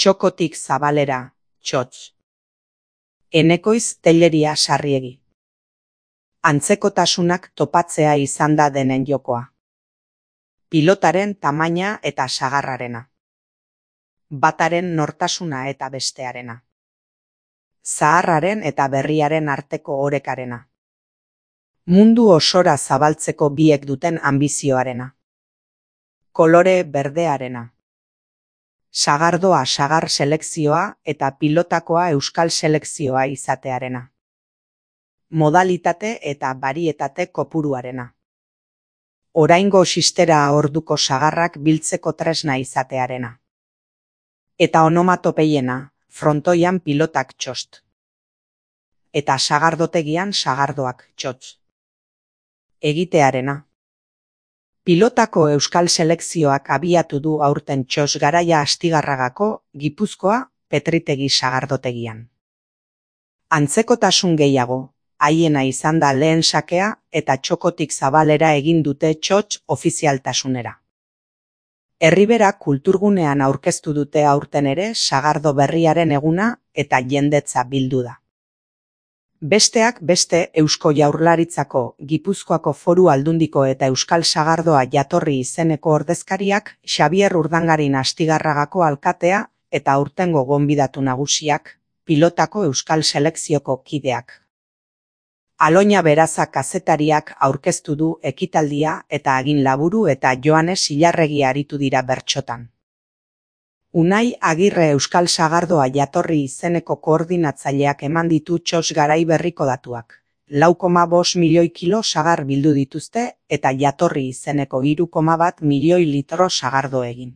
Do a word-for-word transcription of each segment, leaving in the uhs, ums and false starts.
Txokotik Zabalera, Txotx. Enekoiz Telleria Sarriegi. Antzekotasunak topatzea izan da denen jokoa. Pilotaren tamaina eta sagarrarena. Bataren nortasuna eta bestearena. Zaharraren eta berriaren arteko orekarena. Mundu osora zabaltzeko biek duten anbizioarena. Kolore berdearena. Sagardoa sagar selekzioa eta pilotakoa euskal selekzioa izatearena. Modalitate eta barietate kopuruarena. Oraingo sistera orduko sagarrak biltzeko tresna izatearena. Eta onomatopeiena, frontoian pilotak txost. Eta sagardotegian sagardoak txotx. Egitearena. Pilotako euskal selekzioak abiatu du aurten txos garaia Astigarragako, Gipuzkoa, Petritegi sagardotegian. Antzekotasun gehiago, haiena izan da lehen sakea eta Txokotik Zabalera egin dute txotx ofizialtasunera. Herribera kulturgunean aurkeztu dute aurten ere sagardo berriaren eguna eta jendetza bildu da. Besteak beste Eusko Jaurlaritzako, Gipuzkoako Foru Aldundiko eta Euskal Sagardoa jatorri izeneko ordezkariak, Xabier Urdangarin Astigarragako alkatea eta aurtengo gonbidatu nagusiak, pilotako euskal selekzioko kideak. Aloina Beraza kazetariak aurkeztu du ekitaldia eta Agin Laburu eta Joanes Ilarregi aritu dira bertsotan. Unai Agirre Euskal Sagardoa jatorri izeneko koordinatzaileak eman ditu txos garai berriko datuak. lau koma bost milioi kilo sagar bildu dituzte eta jatorri izeneko hiru koma bat milioi litro sagardo egin.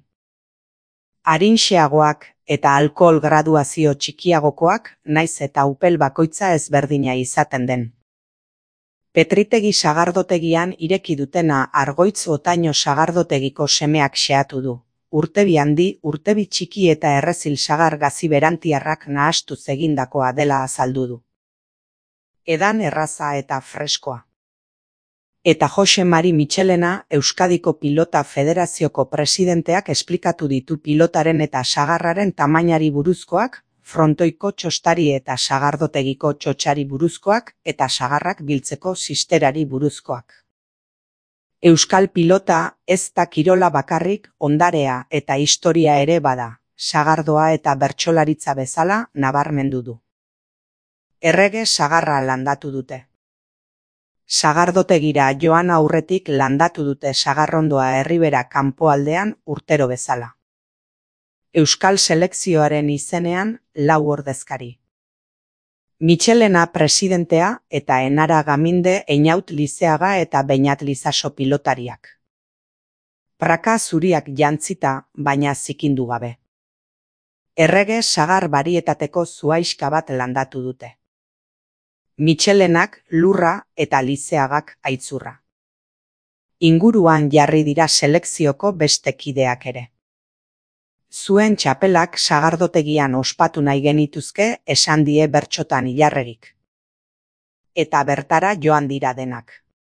Arinxeagoak eta alkohol graduazio txikiagokoak, naiz eta upel bakoitza ezberdina izaten den. Petritegi sagardotegian ireki dutena Argoitz Otaino sagardotegiko semeak xeatu du. Urtebi handi, urtebi txiki eta errezil sagar gazi berantiarrak nahastuz egindakoa dela azaldu du. Edan erraza eta freskoa. Eta Jose Mari Mitxelena, Euskadiko Pilota Federazioko presidenteak esplikatu ditu pilotaren eta sagarraren tamainari buruzkoak, frontoiko txostari eta sagardotegiko txotxari buruzkoak eta sagarrak biltzeko sisterari buruzkoak. Euskal pilota ez da kirola bakarrik, ondarea eta historia ere bada, sagardoa eta bertsolaritza bezala nabarmendu du. Errege sagarra landatu dute. Sagardotegira joan aurretik landatu dute sagarrondoa Herribera kanpoaldean urtero bezala. Euskal selekzioaren izenean lau ordezkari. Mitxelena presidentea eta Enara Gaminde Einaut Lizeaga eta Beñat Lizaso pilotariak. Praka zuriak jantzita, baina zikindu gabe. Errege sagar barietateko zuaiska bat landatu dute. Mitxelenak lurra eta Lizeagak aitzurra. Inguruan jarri dira selekzioko beste kideak ere. Zuen txapelak sagardotegian ospatu nahi genituzke esan die bertsotan Ilarregik. Eta bertara joan dira denak.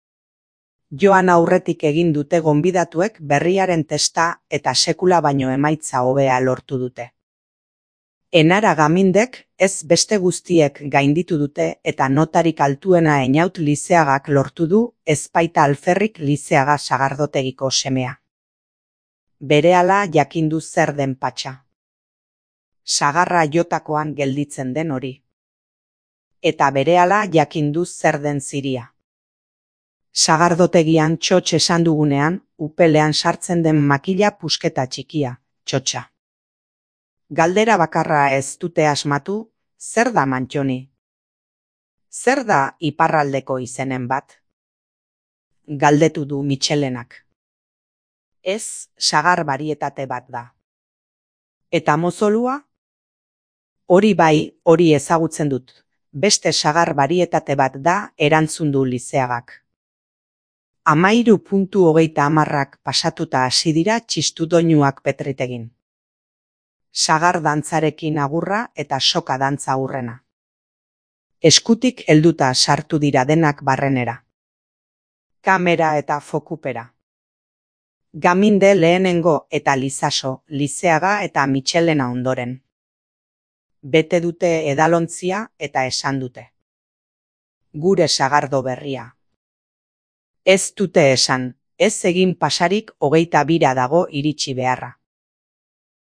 Joan aurretik egin dute gonbidatuek berriaren testa eta sekula baino emaitza hobea lortu dute. Enara Gamindek ez beste guztiek gainditu dute eta notarik altuena Einaut Lizeagak lortu du ezpaita alferrik Lizeaga sagardotegiko semea. Berehala jakindu zer den patxa. Sagarra jotakoan gelditzen den hori. Eta berehala jakindu zer den ziria. Sagardotegian txotx esan dugunean, upelean sartzen den makila pusketa txikia, txotxa. Galdera bakarra ez dute asmatu, zer da Mantxoni? Zer da iparraldeko izenen bat? Galdetu du Mitxelenak. Ez, sagar barietate bat da. Eta mozolua? Hori bai, hori ezagutzen dut. Beste sagar barietate bat da erantzun du Lizeagak. Amairu puntu hogeita hamarrak pasatuta hasi dira txistu doinuak Petritegin. Sagar dantzarekin agurra eta soka dantza hurrena. Eskutik helduta sartu dira denak barrenera. Kamera eta fokupera. Gaminde lehenengo eta Lizaso, Lizeaga eta Mitxelena ondoren. bete dute edalontzia eta esan dute: gure sagardo berria. Ez dute esan, ez egin pasarik hogeita bira dago iritsi beharra.